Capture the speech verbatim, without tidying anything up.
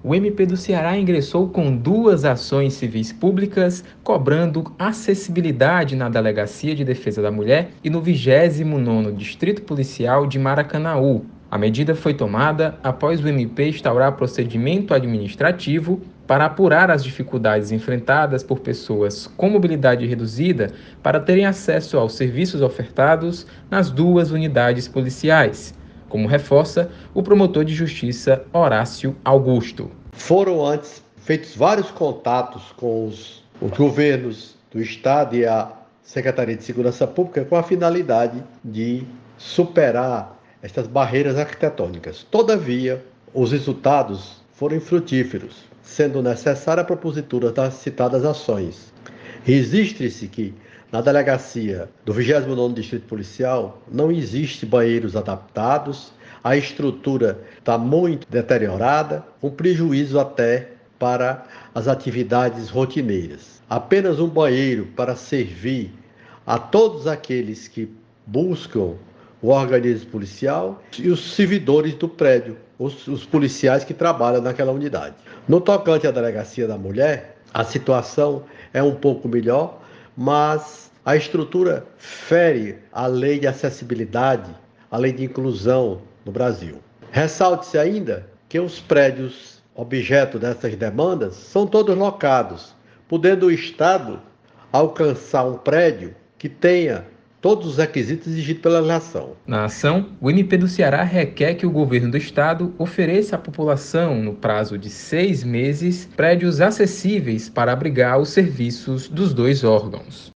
O M P do Ceará ingressou com duas ações civis públicas cobrando acessibilidade na Delegacia de Defesa da Mulher e no vigésimo nono Distrito Policial de Maracanaú. A medida foi tomada após o M P instaurar procedimento administrativo para apurar as dificuldades enfrentadas por pessoas com mobilidade reduzida para terem acesso aos serviços ofertados nas duas unidades policiais, como reforça o promotor de justiça Horácio Augusto. Foram antes feitos vários contatos com os, os governos do Estado e a Secretaria de Segurança Pública com a finalidade de superar estas barreiras arquitetônicas. Todavia, os resultados foram infrutíferos, sendo necessária a propositura das citadas ações. Registre-se que na delegacia do vigésimo nono Distrito Policial não existe banheiros adaptados, a estrutura está muito deteriorada, com prejuízo até para as atividades rotineiras. Apenas um banheiro para servir a todos aqueles que buscam o organismo policial e os servidores do prédio, os, os policiais que trabalham naquela unidade. No tocante à Delegacia da Mulher, a situação é um pouco melhor, mas a estrutura fere a lei de acessibilidade, a lei de inclusão no Brasil. Ressalte-se ainda que os prédios objeto dessas demandas são todos locados, podendo o Estado alcançar um prédio que tenha todos os requisitos exigidos pela legislação. Na ação, o M P do Ceará requer que o governo do estado ofereça à população, no prazo de seis meses, prédios acessíveis para abrigar os serviços dos dois órgãos.